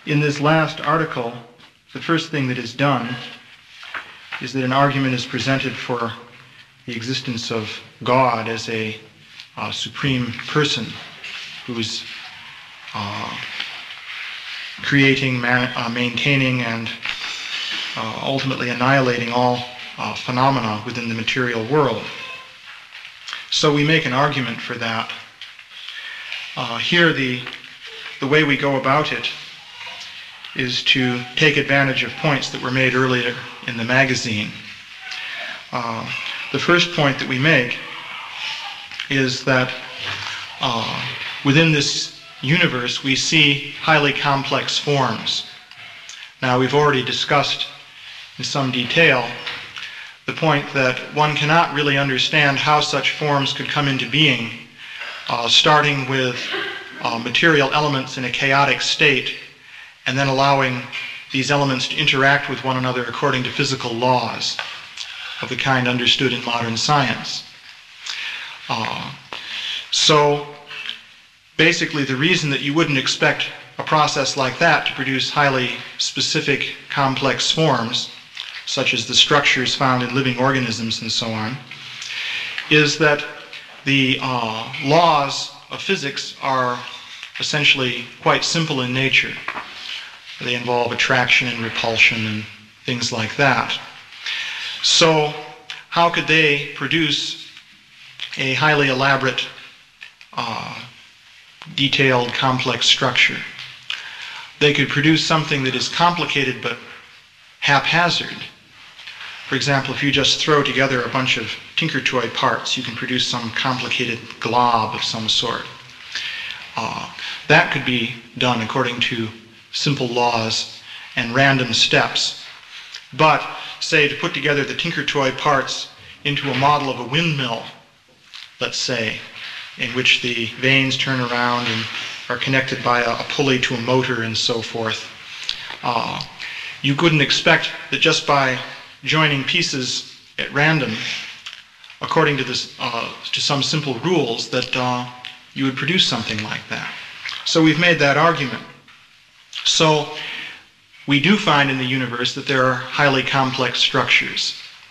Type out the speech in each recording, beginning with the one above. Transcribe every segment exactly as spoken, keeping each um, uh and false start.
In this last article, the first thing that is done is that an argument is presented for the existence of God as a uh, supreme person who's uh, creating, man- uh, maintaining, and uh, ultimately annihilating all uh, phenomena within the material world. So we make an argument for that. Uh, here, the, the way we go about it is to take advantage of points that were made earlier in the magazine. Uh, the first point that we make is that uh, within this universe we see highly complex forms. Now, we've already discussed in some detail the point that one cannot really understand how such forms could come into being, uh, starting with uh, material elements in a chaotic state, and then allowing these elements to interact with one another according to physical laws of the kind understood in modern science. Uh, so basically, the reason that you wouldn't expect a process like that to produce highly specific complex forms, such as the structures found in living organisms and so on, is that the uh, laws of physics are essentially quite simple in nature. They involve attraction and repulsion and things like that. So how could they produce a highly elaborate, uh, detailed, complex structure? They could produce something that is complicated but haphazard. For example, if you just throw together a bunch of Tinker Toy parts, you can produce some complicated glob of some sort. Uh, that could be done according to simple laws and random steps. But, say, to put together the Tinker Toy parts into a model of a windmill, let's say, in which the vanes turn around and are connected by a, a pulley to a motor and so forth, uh, you couldn't expect that just by joining pieces at random, according to, this, uh, to some simple rules, that uh, you would produce something like that. So we've made that argument. So we do find in the universe that there are highly complex structures.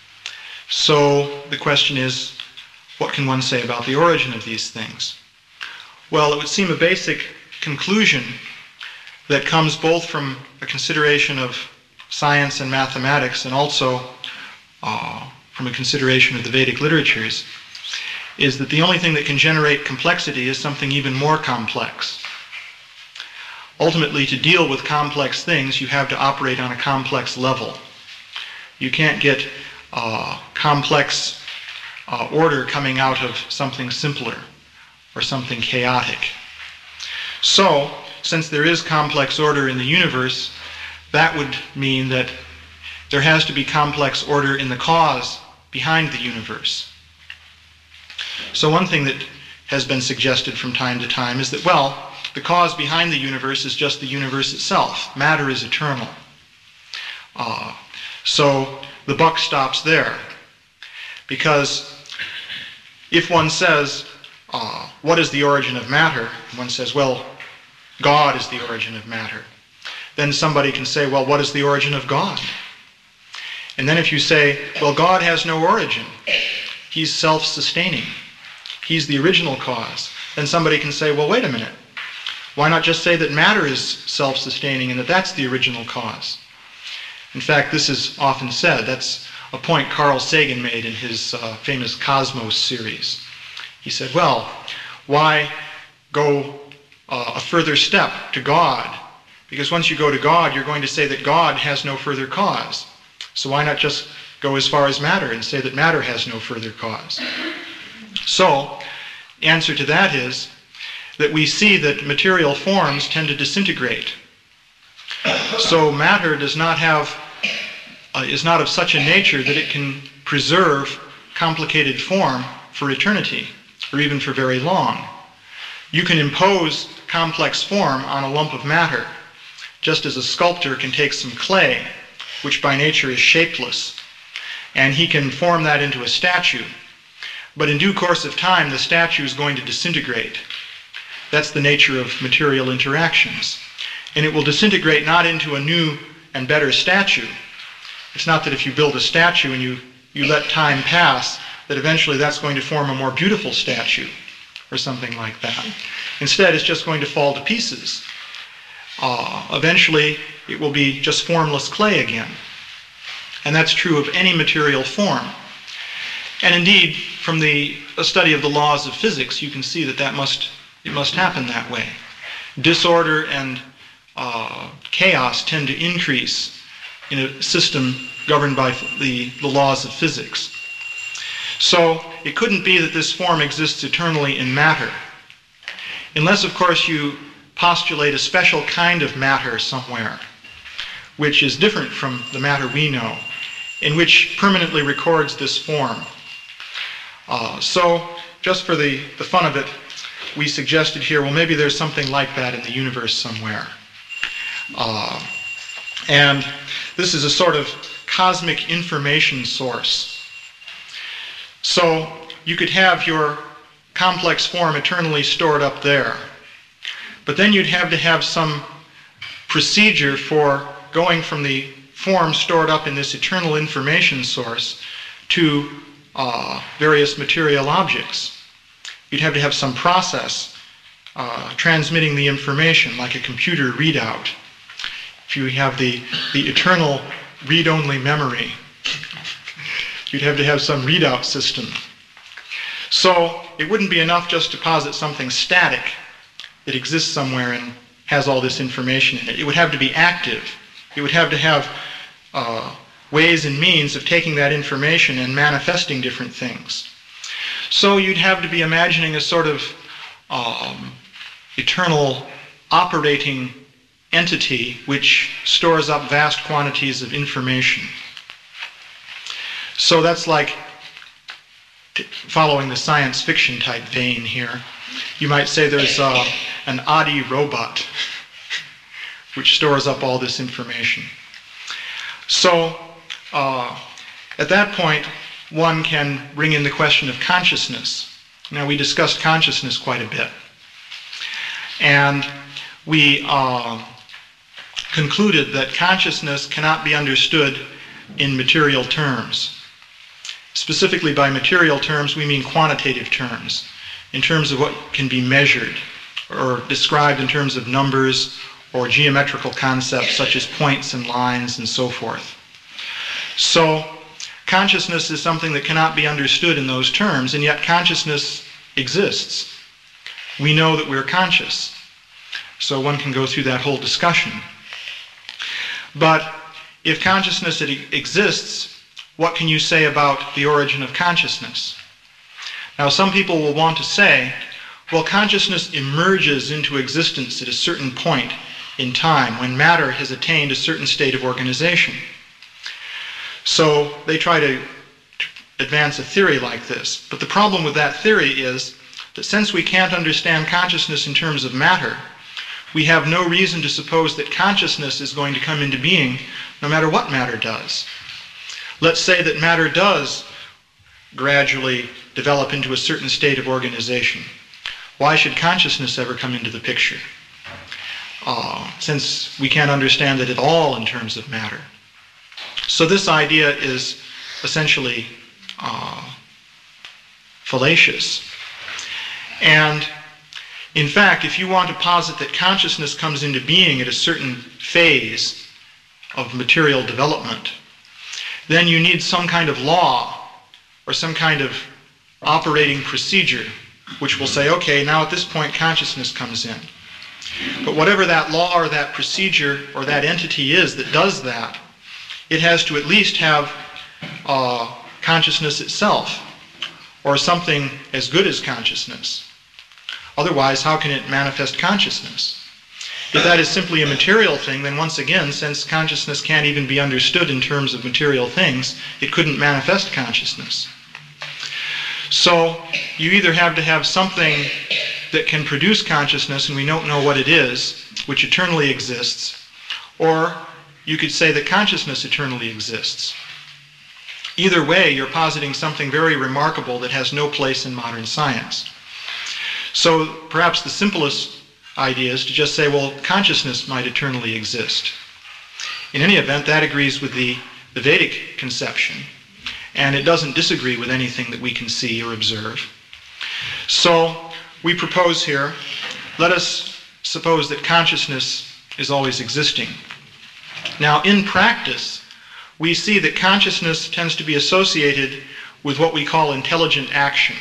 So the question is, what can one say about the origin of these things? Well, it would seem a basic conclusion that comes both from a consideration of science and mathematics and also uh, from a consideration of the Vedic literatures, is that the only thing that can generate complexity is something even more complex. Ultimately, to deal with complex things, you have to operate on a complex level. You can't get uh, complex uh, order coming out of something simpler or something chaotic. So, since there is complex order in the universe, that would mean that there has to be complex order in the cause behind the universe. So one thing that has been suggested from time to time is that, well, the cause behind the universe is just the universe itself. Matter is eternal. Uh, so the buck stops there. Because if one says, uh, what is the origin of matter? One says, well, God is the origin of matter. Then somebody can say, well, what is the origin of God? And then if you say, well, God has no origin. He's self-sustaining. He's the original cause. Then somebody can say, well, wait a minute. Why not just say that matter is self-sustaining and that that's the original cause? In fact, this is often said. That's a point Carl Sagan made in his uh, famous Cosmos series. He said, well, why go uh, a further step to God? Because once you go to God, you're going to say that God has no further cause. So why not just go as far as matter and say that matter has no further cause? So, the answer to that is that we see that material forms tend to disintegrate. So matter does not have, uh, is not of such a nature that it can preserve complicated form for eternity, or even for very long. You can impose complex form on a lump of matter, just as a sculptor can take some clay, which by nature is shapeless, and he can form that into a statue. But in due course of time, the statue is going to disintegrate. That's the nature of material interactions. And it will disintegrate not into a new and better statue. It's not that if you build a statue and you, you let time pass, that eventually that's going to form a more beautiful statue or something like that. Instead, it's just going to fall to pieces. Uh, eventually, it will be just formless clay again. And that's true of any material form. And indeed, from the a study of the laws of physics, you can see that, that must, it must happen that way. Disorder and uh, chaos tend to increase in a system governed by the, the laws of physics. So it couldn't be that this form exists eternally in matter. Unless, of course, you postulate a special kind of matter somewhere, which is different from the matter we know, in which permanently records this form. Uh, so, just for the, the fun of it, we suggested here, well, maybe there's something like that in the universe somewhere. Uh, and this is a sort of cosmic information source. So, you could have your complex form eternally stored up there. But then you'd have to have some procedure for going from the form stored up in this eternal information source to uh, various material objects. You'd have to have some process uh, transmitting the information, like a computer readout. If you have the, the eternal read-only memory, you'd have to have some readout system. So it wouldn't be enough just to posit something static that exists somewhere and has all this information in it. It would have to be active. It would have to have uh, ways and means of taking that information and manifesting different things. So you'd have to be imagining a sort of um, eternal operating entity which stores up vast quantities of information. So that's like, following the science fiction type vein here, you might say there's uh, an Adi robot which stores up all this information. So uh, at that point, one can bring in the question of consciousness. Now, we discussed consciousness quite a bit. And we uh, concluded that consciousness cannot be understood in material terms. Specifically, by material terms, we mean quantitative terms, in terms of what can be measured or described in terms of numbers or geometrical concepts such as points and lines and so forth. So, consciousness is something that cannot be understood in those terms, and yet consciousness exists. We know that we're conscious. So one can go through that whole discussion. But if consciousness exists, what can you say about the origin of consciousness? Now, some people will want to say, well, consciousness emerges into existence at a certain point in time when matter has attained a certain state of organization. So they try to advance a theory like this. But the problem with that theory is that since we can't understand consciousness in terms of matter, we have no reason to suppose that consciousness is going to come into being no matter what matter does. Let's say that matter does gradually develop into a certain state of organization. Why should consciousness ever come into the picture? Uh, since we can't understand it at all in terms of matter. So this idea is essentially uh, fallacious. And in fact, if you want to posit that consciousness comes into being at a certain phase of material development, then you need some kind of law or some kind of operating procedure which will say, okay, now at this point consciousness comes in. But whatever that law or that procedure or that entity is that does that, it has to at least have uh, consciousness itself, or something as good as consciousness. Otherwise, how can it manifest consciousness? If that is simply a material thing, then once again, since consciousness can't even be understood in terms of material things, it couldn't manifest consciousness. So you either have to have something that can produce consciousness, and we don't know what it is, which eternally exists, or you could say that consciousness eternally exists. Either way, you're positing something very remarkable that has no place in modern science. So perhaps the simplest ideas to just say, well, consciousness might eternally exist. In any event, that agrees with the, the Vedic conception, and it doesn't disagree with anything that we can see or observe. So we propose here, let us suppose that consciousness is always existing. Now, in practice, we see that consciousness tends to be associated with what we call intelligent action.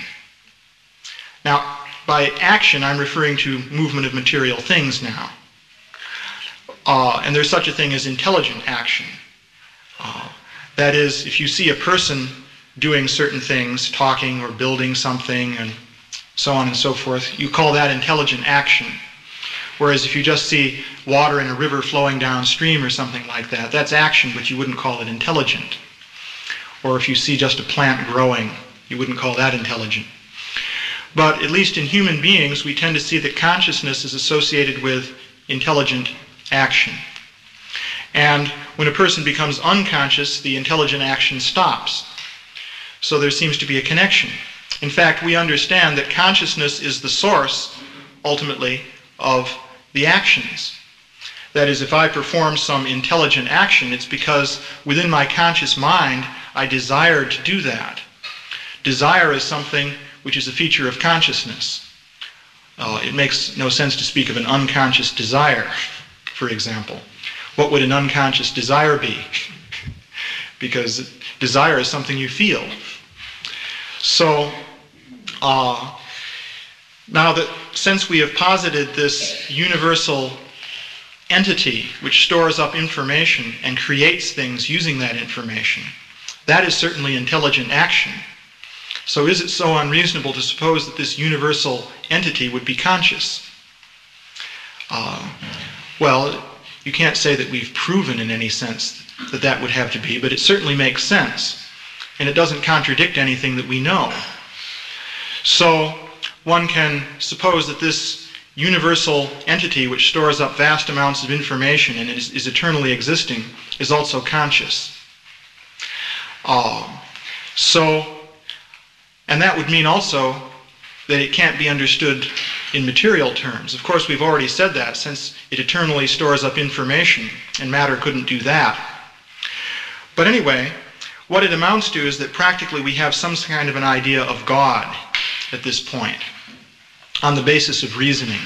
Now, by action, I'm referring to movement of material things now. Uh, and there's such a thing as intelligent action. Uh, that is, if you see a person doing certain things, talking or building something, and so on and so forth, you call that intelligent action. Whereas if you just see water in a river flowing downstream or something like that, that's action, but you wouldn't call it intelligent. Or if you see just a plant growing, you wouldn't call that intelligent. But at least in human beings, we tend to see that consciousness is associated with intelligent action. And when a person becomes unconscious, the intelligent action stops. So there seems to be a connection. In fact, we understand that consciousness is the source, ultimately, of the actions. That is, if I perform some intelligent action, it's because within my conscious mind, I desire to do that. Desire is something which is a feature of consciousness. Uh, it makes no sense to speak of an unconscious desire, for example. What would an unconscious desire be? Because desire is something you feel. So, uh, now that since we have posited this universal entity which stores up information and creates things using that information, that is certainly intelligent action. So is it so unreasonable to suppose that this universal entity would be conscious? Uh, well, you can't say that we've proven in any sense that that would have to be, but it certainly makes sense. And it doesn't contradict anything that we know. So one can suppose that this universal entity which stores up vast amounts of information and is, is eternally existing is also conscious. Uh, so, and that would mean also that it can't be understood in material terms. Of course, we've already said that, since it eternally stores up information, and matter couldn't do that. But anyway, what it amounts to is that practically we have some kind of an idea of God at this point, on the basis of reasoning.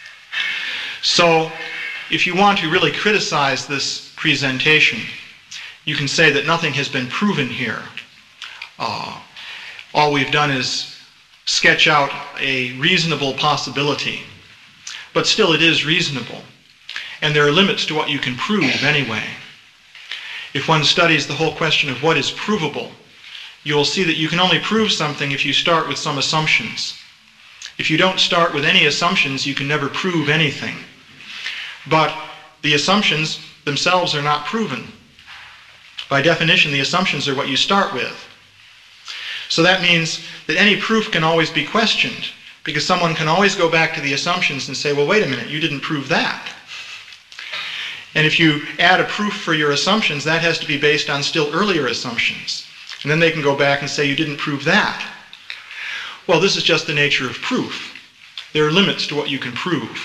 So, if you want to really criticize this presentation, you can say that nothing has been proven here. Uh, all we've done is sketch out a reasonable possibility. But still it is reasonable. And there are limits to what you can prove anyway. If one studies the whole question of what is provable, you'll see that you can only prove something if you start with some assumptions. If you don't start with any assumptions, you can never prove anything. But the assumptions themselves are not proven. By definition, the assumptions are what you start with. So that means that any proof can always be questioned, because someone can always go back to the assumptions and say, well, wait a minute, you didn't prove that. And if you add a proof for your assumptions, that has to be based on still earlier assumptions. And then they can go back and say, you didn't prove that. Well, this is just the nature of proof. There are limits to what you can prove.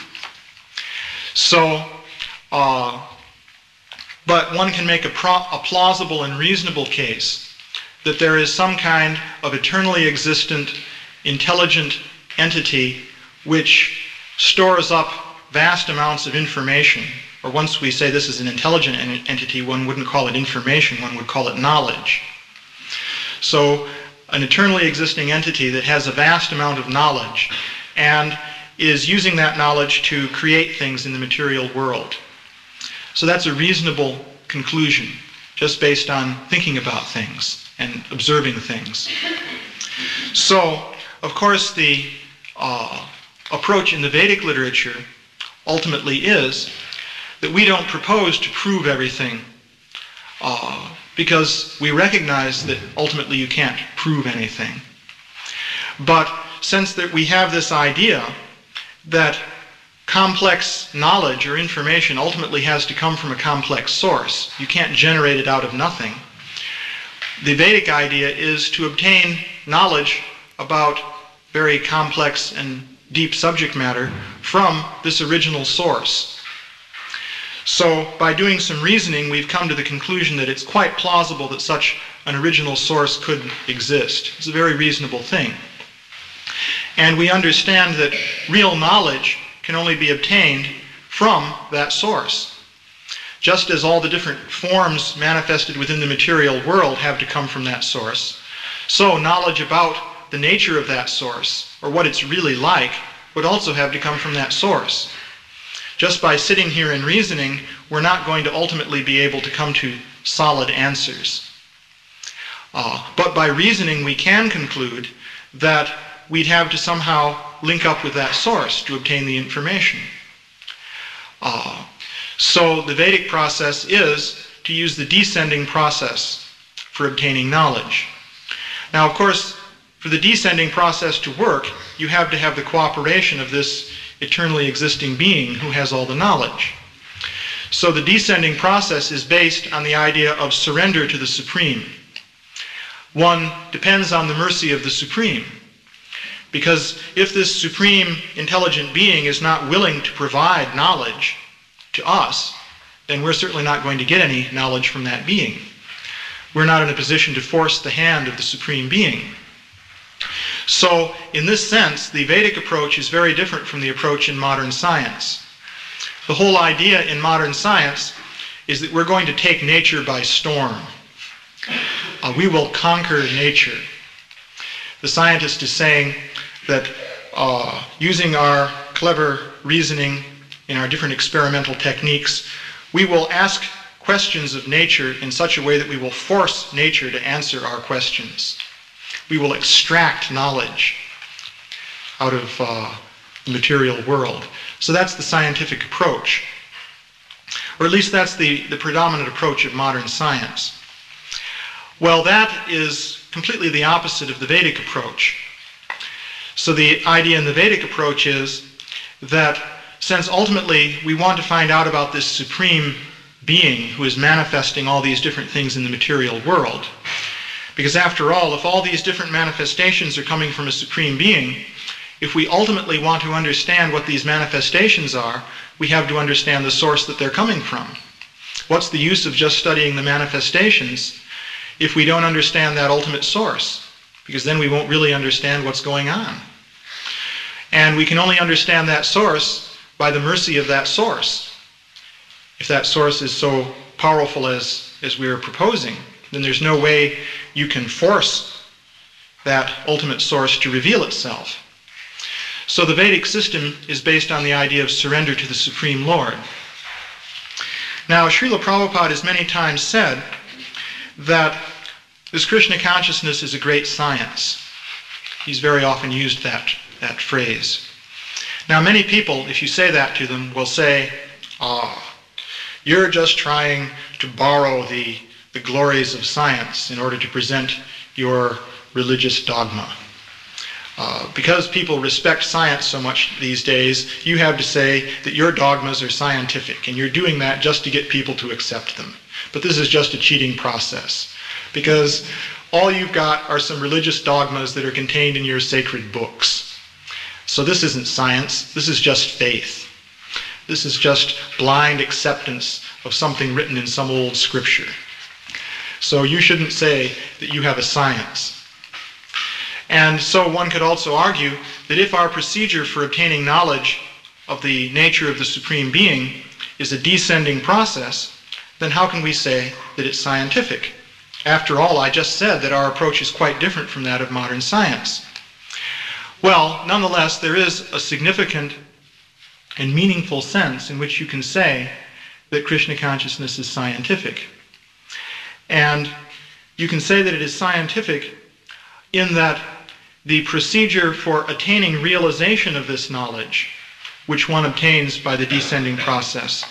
So, uh, but one can make a, pro a plausible and reasonable case that there is some kind of eternally existent, intelligent entity which stores up vast amounts of information. Or once we say this is an intelligent entity, one wouldn't call it information, one would call it knowledge. So an eternally existing entity that has a vast amount of knowledge and is using that knowledge to create things in the material world. So that's a reasonable conclusion, just based on thinking about things and observing things. So, of course, the uh, approach in the Vedic literature ultimately is that we don't propose to prove everything uh, because we recognize that ultimately you can't prove anything. But since that we have this idea that complex knowledge or information ultimately has to come from a complex source, you can't generate it out of nothing, the Vedic idea is to obtain knowledge about very complex and deep subject matter from this original source. So by doing some reasoning, we've come to the conclusion that it's quite plausible that such an original source could exist. It's a very reasonable thing. And we understand that real knowledge can only be obtained from that source. Just as all the different forms manifested within the material world have to come from that source, so knowledge about the nature of that source, or what it's really like, would also have to come from that source. Just by sitting here and reasoning, we're not going to ultimately be able to come to solid answers. Uh, but by reasoning, we can conclude that we'd have to somehow link up with that source to obtain the information. Uh, so the Vedic process is to use the descending process for obtaining knowledge. Now, of course, for the descending process to work, you have to have the cooperation of this eternally existing being who has all the knowledge. So the descending process is based on the idea of surrender to the Supreme. One depends on the mercy of the Supreme. Because if this supreme intelligent being is not willing to provide knowledge to us, then we're certainly not going to get any knowledge from that being. We're not in a position to force the hand of the supreme being. So, in this sense, the Vedic approach is very different from the approach in modern science. The whole idea in modern science is that we're going to take nature by storm. Uh, we will conquer nature. The scientist is saying that uh, using our clever reasoning in our different experimental techniques, we will ask questions of nature in such a way that we will force nature to answer our questions. We will extract knowledge out of uh, the material world. So that's the scientific approach. Or at least that's the, the predominant approach of modern science. Well, that is completely the opposite of the Vedic approach. So the idea in the Vedic approach is that since ultimately we want to find out about this supreme being who is manifesting all these different things in the material world, because after all, if all these different manifestations are coming from a supreme being, if we ultimately want to understand what these manifestations are, we have to understand the source that they're coming from. What's the use of just studying the manifestations if we don't understand that ultimate source? Because then we won't really understand what's going on. And we can only understand that source by the mercy of that source. If that source is so powerful as, as we are proposing, then there's no way you can force that ultimate source to reveal itself. So the Vedic system is based on the idea of surrender to the Supreme Lord. Now, Srila Prabhupada has many times said that this Krishna consciousness is a great science. He's very often used that, that phrase. Now, many people, if you say that to them, will say, ah, you're just trying to borrow the, the glories of science in order to present your religious dogma. Uh, because people respect science so much these days, you have to say that your dogmas are scientific, and you're doing that just to get people to accept them. But this is just a cheating process, because all you've got are some religious dogmas that are contained in your sacred books. So this isn't science, this is just faith. This is just blind acceptance of something written in some old scripture. So you shouldn't say that you have a science. And so one could also argue that if our procedure for obtaining knowledge of the nature of the Supreme Being is a descending process, then how can we say that it's scientific? After all, I just said that our approach is quite different from that of modern science. Well, nonetheless, there is a significant and meaningful sense in which you can say that Krishna consciousness is scientific. And you can say that it is scientific in that the procedure for attaining realization of this knowledge, which one obtains by the descending process,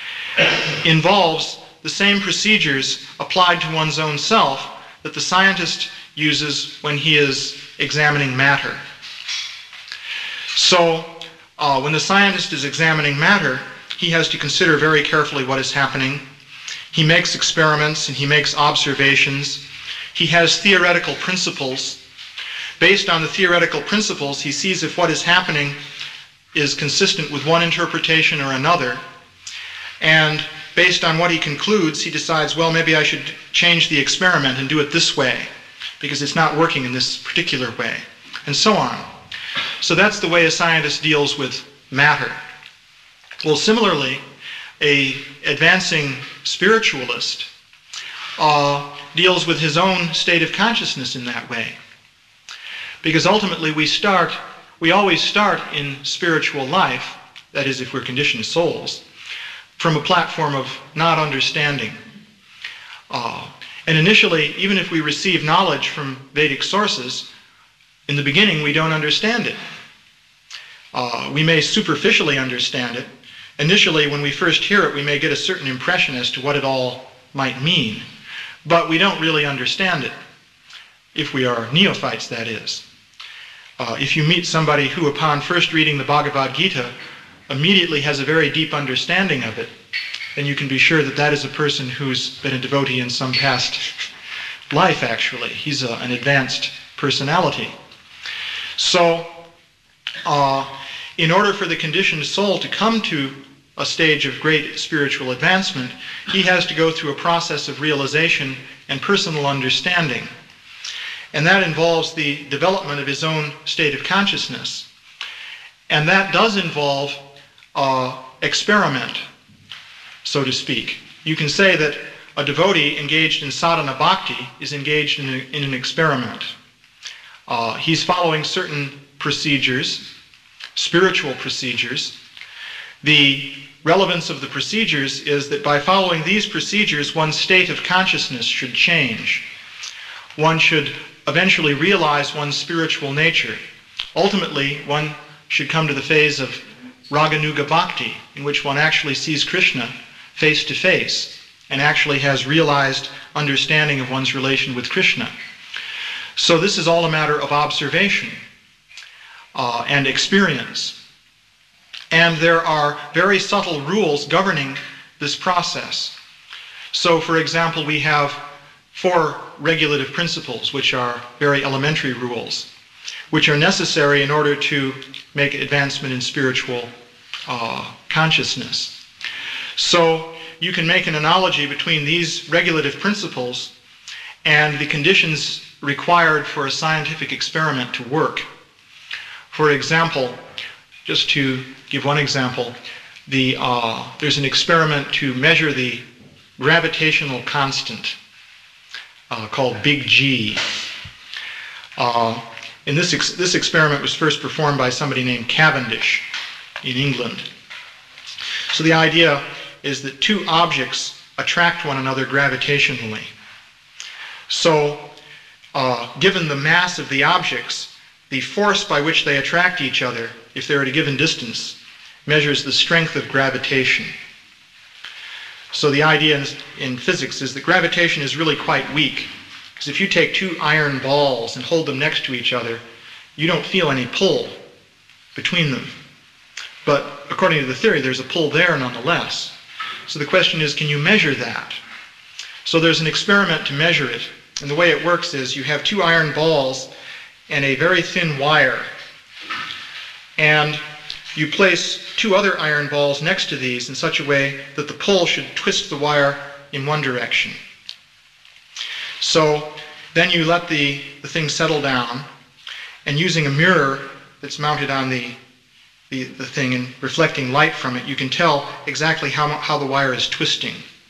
involves the same procedures applied to one's own self that the scientist uses when he is examining matter. So, uh, when the scientist is examining matter, he has to consider very carefully what is happening. He makes experiments and he makes observations. He has theoretical principles. Based on the theoretical principles, he sees if what is happening is consistent with one interpretation or another, and based on what he concludes, he decides, well, maybe I should change the experiment and do it this way, because it's not working in this particular way, and so on. So that's the way a scientist deals with matter. Well, similarly, a advancing spiritualist uh, deals with his own state of consciousness in that way. Because ultimately we start, we always start in spiritual life, that is if we're conditioned souls, from a platform of not understanding. Uh, and initially, even if we receive knowledge from Vedic sources, in the beginning we don't understand it. Uh, we may superficially understand it. Initially, when we first hear it, we may get a certain impression as to what it all might mean. But we don't really understand it, if we are neophytes, that is. Uh, if you meet somebody who, upon first reading the Bhagavad Gita, immediately has a very deep understanding of it, then you can be sure that that is a person who's been a devotee in some past life, actually. He's a, an advanced personality. So, uh, in order for the conditioned soul to come to a stage of great spiritual advancement, he has to go through a process of realization and personal understanding. And that involves the development of his own state of consciousness. And that does involve uh, experiment, so to speak. You can say that a devotee engaged in sadhana bhakti is engaged in, a, in an experiment. Uh, he's following certain procedures, spiritual procedures. The relevance of the procedures is that by following these procedures, one's state of consciousness should change. One should eventually realize one's spiritual nature. Ultimately, one should come to the phase of Raganuga Bhakti, in which one actually sees Krishna face to face and actually has realized understanding of one's relation with Krishna. So this is all a matter of observation uh, and experience. And there are very subtle rules governing this process. So, for example, we have four regulative principles, which are very elementary rules, which are necessary in order to make advancement in spiritual uh, consciousness. So you can make an analogy between these regulative principles and the conditions required for a scientific experiment to work. For example, just to give one example, the, uh, there's an experiment to measure the gravitational constant uh, called Big G. Uh, and this, ex this experiment was first performed by somebody named Cavendish in England. So the idea is that two objects attract one another gravitationally. So uh, given the mass of the objects, the force by which they attract each other, if they're at a given distance, measures the strength of gravitation. So the idea in, in physics is that gravitation is really quite weak. Because if you take two iron balls and hold them next to each other, you don't feel any pull between them. But according to the theory, there's a pull there nonetheless. So the question is, can you measure that? So there's an experiment to measure it. And the way it works is you have two iron balls and a very thin wire. And you place two other iron balls next to these in such a way that the pull should twist the wire in one direction. So then you let the, the thing settle down, and using a mirror that's mounted on the, the, the thing and reflecting light from it, you can tell exactly how, how the wire is twisting.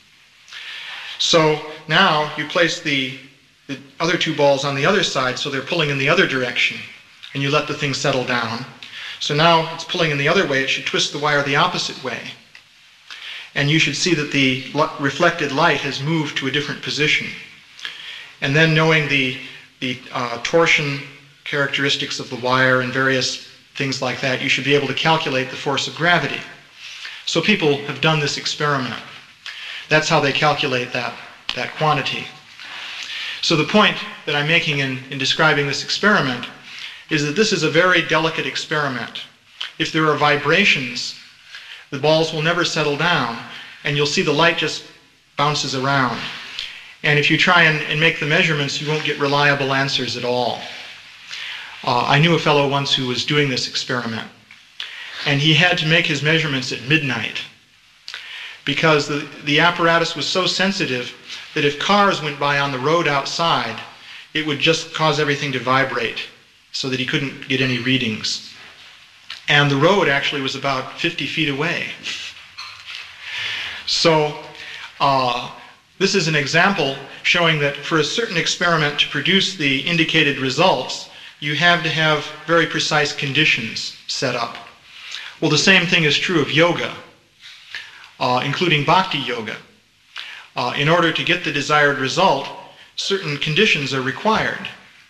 So now you place the, the other two balls on the other side so they're pulling in the other direction, and you let the thing settle down. So now it's pulling in the other way. It should twist the wire the opposite way. And you should see that the reflected light has moved to a different position. And then knowing the, the uh, torsion characteristics of the wire and various things like that, you should be able to calculate the force of gravity. So people have done this experiment. That's how they calculate that, that quantity. So the point that I'm making in, in describing this experiment is that this is a very delicate experiment. If there are vibrations, the balls will never settle down, and you'll see the light just bounces around. And if you try and, and make the measurements, you won't get reliable answers at all. Uh, I knew a fellow once who was doing this experiment. and he had to make his measurements at midnight because the, the apparatus was so sensitive that if cars went by on the road outside, it would just cause everything to vibrate so that he couldn't get any readings. And the road actually was about fifty feet away. So uh, this is an example showing that for a certain experiment to produce the indicated results, you have to have very precise conditions set up. Well, the same thing is true of yoga, uh, including bhakti yoga. Uh, in order to get the desired result, certain conditions are required.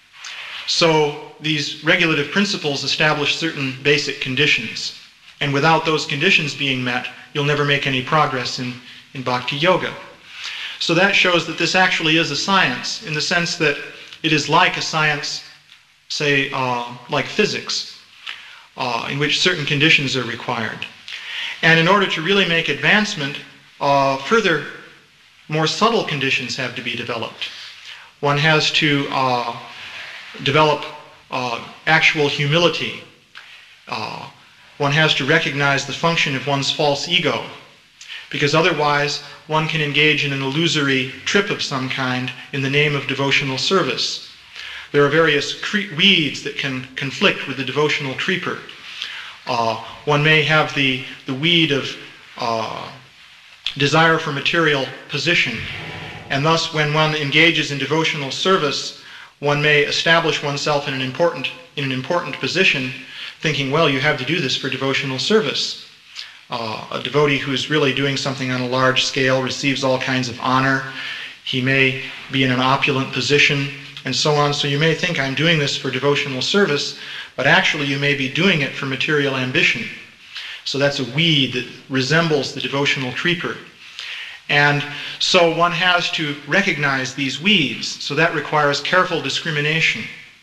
So these regulative principles establish certain basic conditions. And without those conditions being met, you'll never make any progress in, in bhakti yoga. So that shows that this actually is a science in the sense that it is like a science, say, uh, like physics, uh, in which certain conditions are required. And in order to really make advancement, uh, further, more subtle conditions have to be developed. One has to uh, develop uh, actual humility. Uh, one has to recognize the function of one's false ego, because otherwise one can engage in an illusory trip of some kind in the name of devotional service. There are various cre- weeds that can conflict with the devotional creeper. Uh, one may have the, the weed of uh, desire for material position, and thus when one engages in devotional service, one may establish oneself in an important, in an important position, thinking, well, you have to do this for devotional service. Uh, a devotee who's really doing something on a large scale receives all kinds of honor. He may be in an opulent position, and so on. So you may think, I'm doing this for devotional service, but actually you may be doing it for material ambition. So that's a weed that resembles the devotional creeper. And so one has to recognize these weeds. So that requires careful discrimination.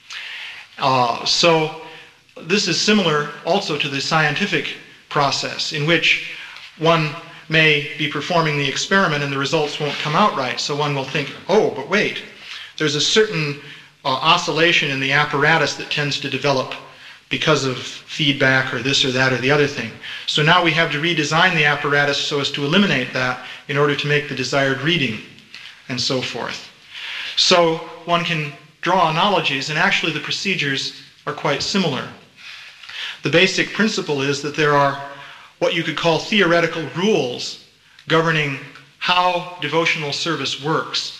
Uh, so this is similar also to the scientific process, in which one may be performing the experiment and the results won't come out right. So one will think, oh, but wait, there's a certain uh, oscillation in the apparatus that tends to develop because of feedback or this or that or the other thing. So now we have to redesign the apparatus so as to eliminate that in order to make the desired reading, and so forth. So one can draw analogies, and actually the procedures are quite similar. The basic principle is that there are what you could call theoretical rules governing how devotional service works.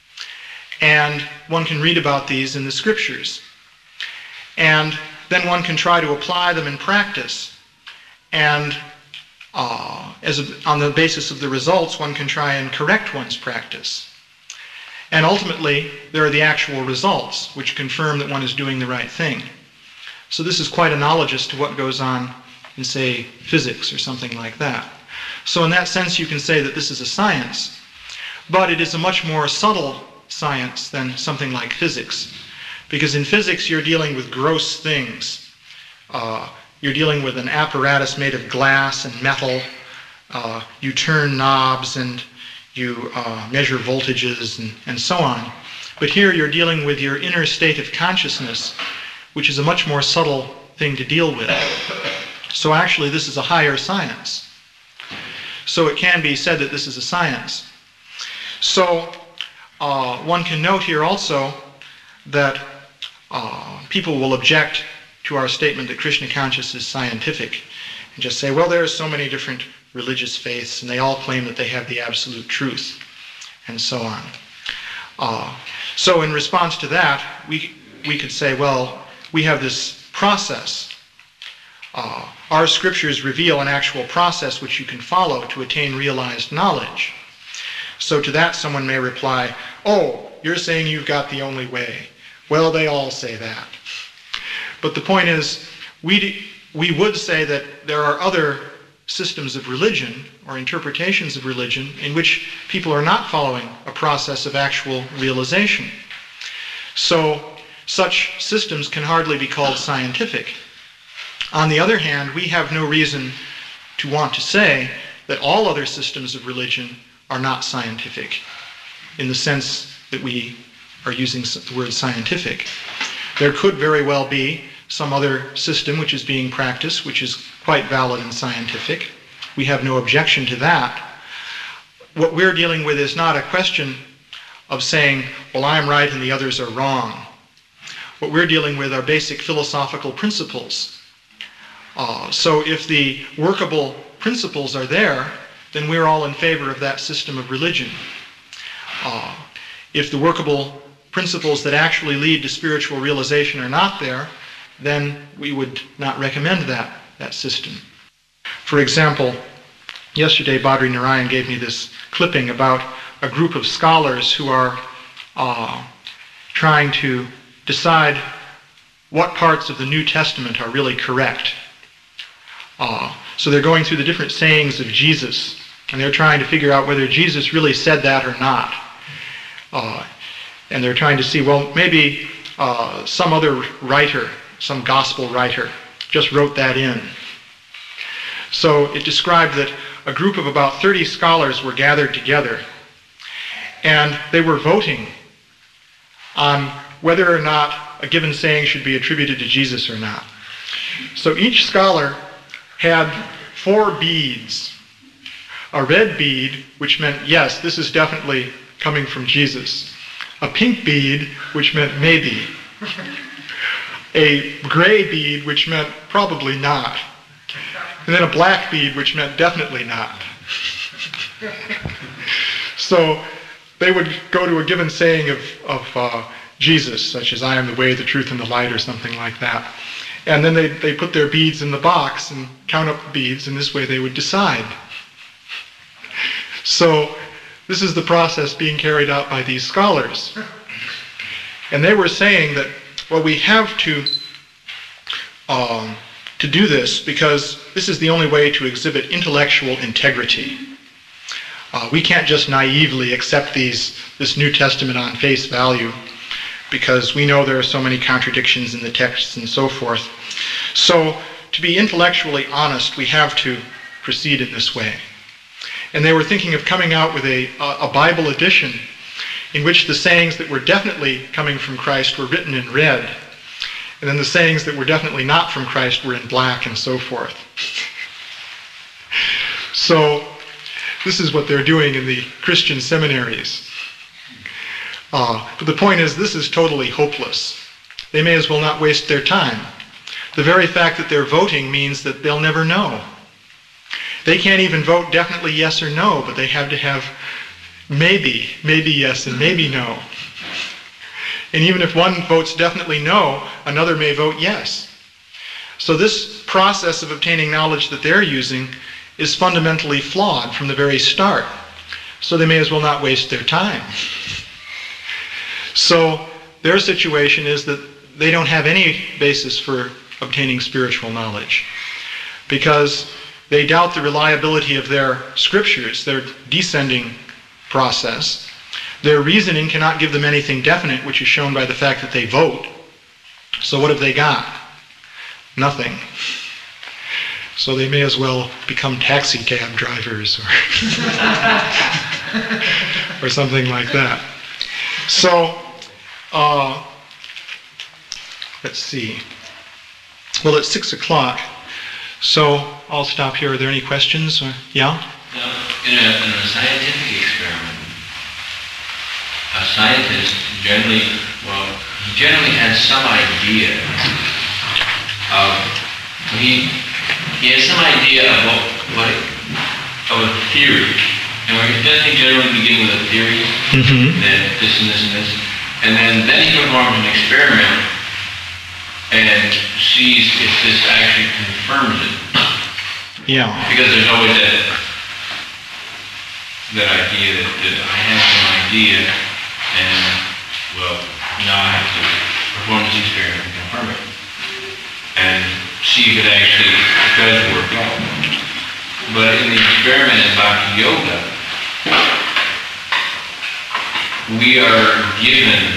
And one can read about these in the scriptures. And then one can try to apply them in practice. And uh, as a, on the basis of the results, one can try and correct one's practice. And ultimately, there are the actual results, which confirm that one is doing the right thing. So this is quite analogous to what goes on in, say, physics or something like that. So in that sense, you can say that this is a science, but it is a much more subtle science than something like physics. Because in physics, you're dealing with gross things. Uh, you're dealing with an apparatus made of glass and metal. Uh, you turn knobs and you uh, measure voltages and, and so on. But here you're dealing with your inner state of consciousness, which is a much more subtle thing to deal with. So actually this is a higher science. So it can be said that this is a science. So uh, one can note here also that uh, people will object to our statement that Krishna consciousness is scientific and just say, well, there are so many different religious faiths and they all claim that they have the absolute truth, and so on. Uh, so in response to that, we, we could say, well, we have this process. Uh, our scriptures reveal an actual process which you can follow to attain realized knowledge. So to that someone may reply, oh, you're saying you've got the only way. Well, they all say that. But the point is, we, we would say that there are other systems of religion or interpretations of religion in which people are not following a process of actual realization. So such systems can hardly be called scientific. On the other hand, we have no reason to want to say that all other systems of religion are not scientific, in the sense that we are using the word scientific. There could very well be some other system which is being practiced, which is quite valid and scientific. We have no objection to that. What we're dealing with is not a question of saying, well, I'm right and the others are wrong. What we're dealing with are basic philosophical principles. Uh, so if the workable principles are there, then we're all in favor of that system of religion. Uh, if the workable principles that actually lead to spiritual realization are not there, then we would not recommend that, that system. For example, yesterday Badri Narayan gave me this clipping about a group of scholars who are uh, trying to decide what parts of the New Testament are really correct. Uh, so they're going through the different sayings of Jesus, and they're trying to figure out whether Jesus really said that or not. Uh, and they're trying to see, well, maybe uh, some other writer, some gospel writer, just wrote that in. So it described that a group of about thirty scholars were gathered together, and they were voting on whether or not a given saying should be attributed to Jesus or not. So each scholar had four beads. A red bead, which meant, yes, this is definitely coming from Jesus. A pink bead, which meant maybe. A gray bead, which meant probably not. And then a black bead, which meant definitely not. So they would go to a given saying of, of uh, Jesus, such as, I am the way, the truth, and the light, or something like that. And then they, they put their beads in the box and count up the beads, and this way they would decide. So this is the process being carried out by these scholars. And they were saying that, well, we have to, um, to do this because this is the only way to exhibit intellectual integrity. Uh, we can't just naively accept these, this New Testament on face value, because we know there are so many contradictions in the texts and so forth. So to be intellectually honest, we have to proceed in this way. And they were thinking of coming out with a, a Bible edition in which the sayings that were definitely coming from Christ were written in red, and then the sayings that were definitely not from Christ were in black, and so forth. So this is what they're doing in the Christian seminaries. Uh, but the point is, this is totally hopeless. They may as well not waste their time. The very fact that they're voting means that they'll never know. They can't even vote definitely yes or no, but they have to have maybe, maybe yes and maybe no. And even if one votes definitely no, another may vote yes. So this process of obtaining knowledge that they're using is fundamentally flawed from the very start. So they may as well not waste their time. So their situation is that they don't have any basis for obtaining spiritual knowledge, because they doubt the reliability of their scriptures, their descending process. Their reasoning cannot give them anything definite, which is shown by the fact that they vote. So what have they got? Nothing. So they may as well become taxi cab drivers or, or something like that. So, uh, let's see. Well, it's six o'clock, so I'll stop here. Are there any questions? Or, yeah? Now, in a, in a scientific experiment, a scientist generally, well, he generally has some idea of, he, he has some idea of what, what of a theory. And he doesn't generally begin with a theory, mm-hmm. that this and this and this, and then, then he performs an experiment and sees if this actually confirms it. Yeah. Because there's always that that idea that, that I have some idea, and well, now I have to perform this experiment and confirm it, and see if it actually does work out. But in the experiment in Bhakti Yoga, we are given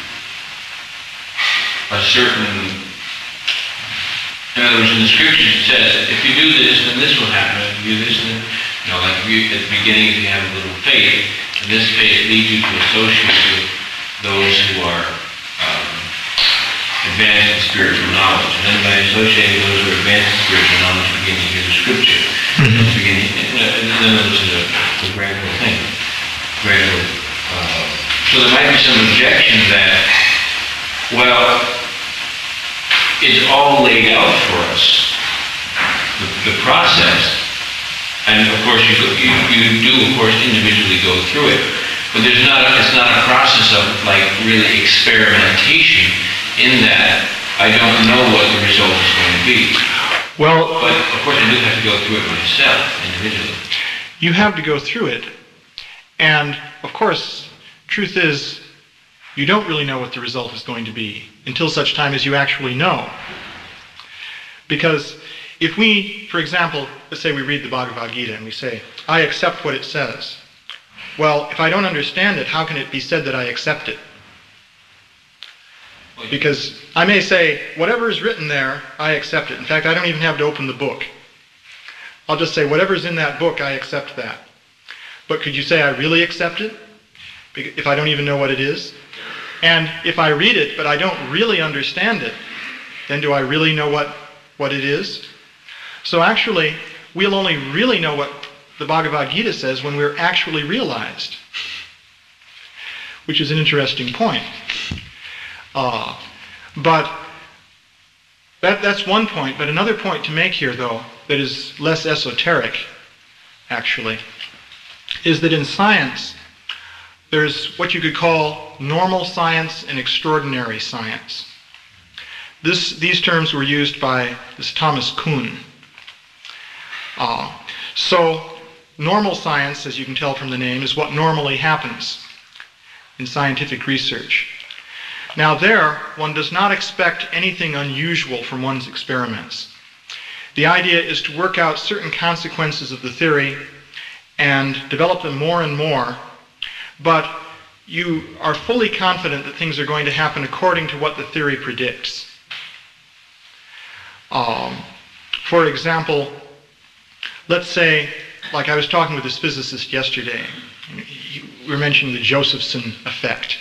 a certain, in other words, in the scriptures it says, if you do this, then this will happen. If you do this, then, you know, like we, at the beginning, if you have a little faith, and this faith leads you to associate with those who are um, in advanced in spiritual knowledge. And then by associating those who are advanced in spiritual knowledge, begin to hear the scripture. Mm-hmm. Begin, and then this is a, a gradual thing. Gradual. Uh, so there might be some objection that, well, it's all laid out for us, the, the process. And of course, you, you you do, of course, individually go through it, but there's not a, it's not a process of like really experimentation. In that, I don't know what the result is going to be. Well, but of course, I do have to go through it myself individually. You have to go through it, and of course, truth is, you don't really know what the result is going to be until such time as you actually know. Because if we, for example, let's say we read the Bhagavad Gita and we say, I accept what it says. Well, if I don't understand it, how can it be said that I accept it? Because I may say, whatever is written there, I accept it. In fact, I don't even have to open the book. I'll just say, whatever's in that book, I accept that. But could you say I really accept it? If I don't even know what it is? And if I read it, but I don't really understand it, then do I really know what, what it is? So actually, we'll only really know what the Bhagavad Gita says when we're actually realized, which is an interesting point. Uh, but that, that's one point. But another point to make here, though, that is less esoteric, actually, is that in science, there's what you could call normal science and extraordinary science. This, these terms were used by this Thomas Kuhn. Uh, so, normal science, as you can tell from the name, is what normally happens in scientific research. Now there, one does not expect anything unusual from one's experiments. The idea is to work out certain consequences of the theory and develop them more and more, but you are fully confident that things are going to happen according to what the theory predicts. Um, for example, let's say, like I was talking with this physicist yesterday, we were mentioning the Josephson effect.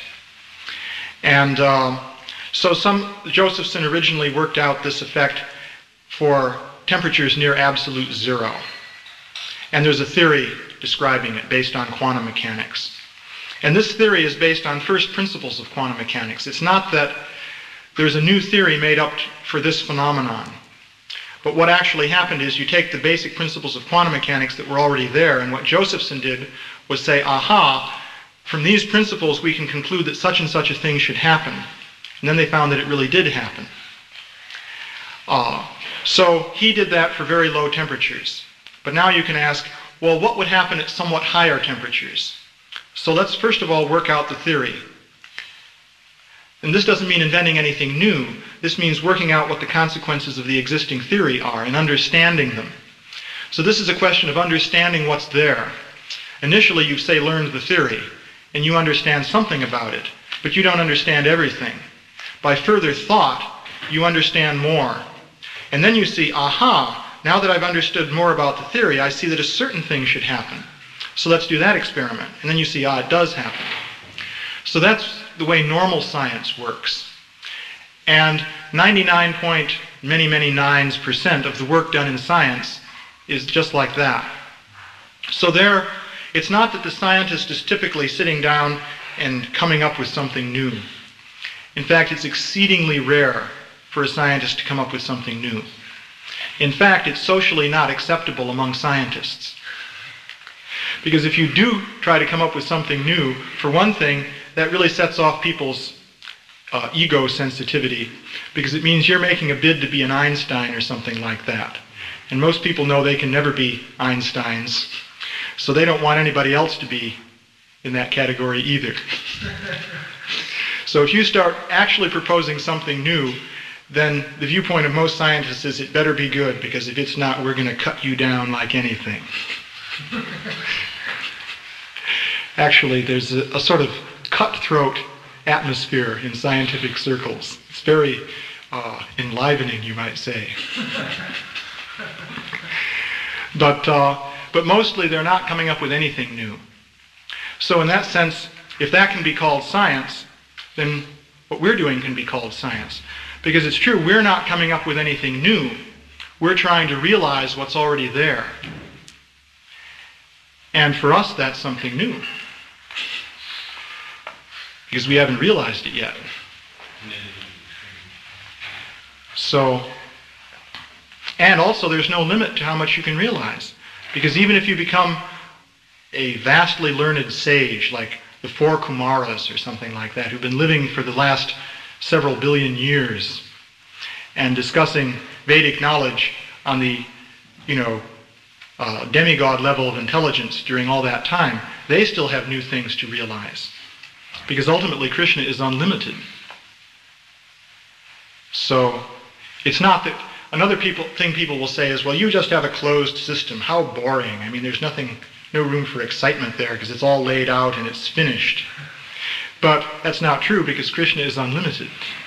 And um, so some, Josephson originally worked out this effect for temperatures near absolute zero. And there's a theory describing it based on quantum mechanics. And this theory is based on first principles of quantum mechanics. It's not that there's a new theory made up for this phenomenon. But what actually happened is you take the basic principles of quantum mechanics that were already there, and what Josephson did was say, aha, from these principles we can conclude that such and such a thing should happen. And then they found that it really did happen. Uh, so he did that for very low temperatures. But now you can ask, well, what would happen at somewhat higher temperatures? So let's first of all work out the theory. And this doesn't mean inventing anything new. This means working out what the consequences of the existing theory are and understanding them. So this is a question of understanding what's there. Initially, you say learned the theory, and you understand something about it, but you don't understand everything. By further thought, you understand more. And then you see, aha, now that I've understood more about the theory, I see that a certain thing should happen. So let's do that experiment. And then you see, ah, it does happen. So that's the way normal science works. And ninety-nine point many, many nines percent of the work done in science is just like that. So there, it's not that the scientist is typically sitting down and coming up with something new. In fact, it's exceedingly rare for a scientist to come up with something new. In fact, it's socially not acceptable among scientists. Because if you do try to come up with something new, for one thing, that really sets off people's uh, ego sensitivity, because it means you're making a bid to be an Einstein or something like that. And most people know they can never be Einsteins, so they don't want anybody else to be in that category either. So if you start actually proposing something new, then the viewpoint of most scientists is it better be good, because if it's not, we're going to cut you down like anything. Actually, there's a, a sort of cutthroat atmosphere in scientific circles. It's very uh, enlivening, you might say. But, uh, but mostly they're not coming up with anything new. So in that sense, if that can be called science, then what we're doing can be called science. Because it's true, we're not coming up with anything new. We're trying to realize what's already there. And for us, that's something new. Because we haven't realized it yet. So, and also there's no limit to how much you can realize. Because even if you become a vastly learned sage, like the four Kumaras or something like that, who've been living for the last several billion years and discussing Vedic knowledge on the, you know, uh, demigod level of intelligence during all that time, they still have new things to realize. Because ultimately Krishna is unlimited. So, it's not that, another people, thing people will say is, well, you just have a closed system. How boring. I mean, there's nothing, no room for excitement there because it's all laid out and it's finished. But that's not true because Krishna is unlimited.